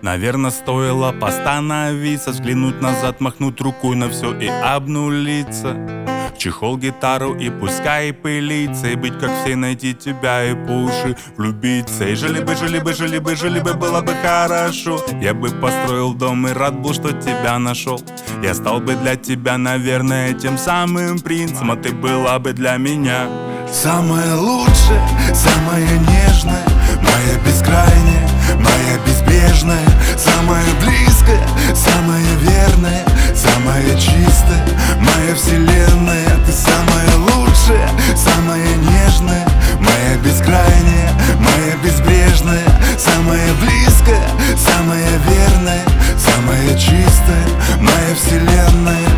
Наверное, стоило постановиться, взглянуть назад, махнуть рукой на все и обнулиться. В чехол гитару и пускай пылится, и быть как все, найти тебя и по уши влюбиться. И жили бы, было бы хорошо. Я бы построил дом и рад был, что тебя нашел. Я стал бы для тебя, наверное, тем самым принцем, а ты была бы для меня самая лучшая, самая нежная, моя бескрайняя, моя безбрежная, самая близкая, самая верная, самая чистая, моя вселенная. Ты самая лучшая, самая нежная, моя бескрайняя, моя безбрежная, самая близкая, самая верная, самая чистая, моя вселенная.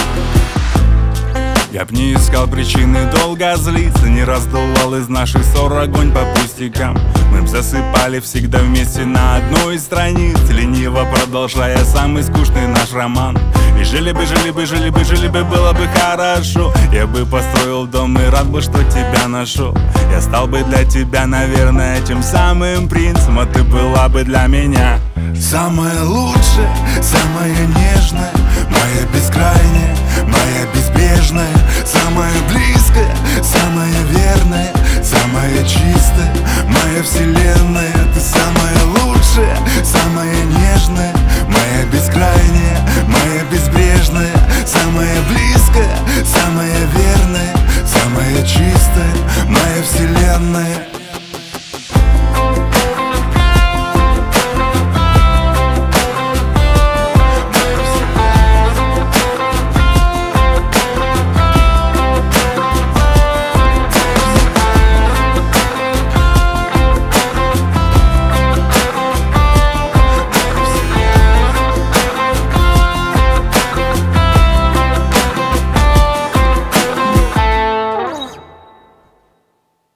Я б не искал причины долго злиться, не раздувал из наших ссор огонь по пустякам. Мы б засыпали всегда вместе на одной странице, лениво продолжая самый скучный наш роман. И жили бы, было бы хорошо. Я бы построил дом и рад бы, что тебя нашел. Я стал бы для тебя, наверное, тем самым принцем, а ты была бы для меня самая лучшая, самая нежная, моя бескрайняя, моя безбрежная, самая близкая, самая верная, самая чистая, моя вселенная. Ты самая лучшая.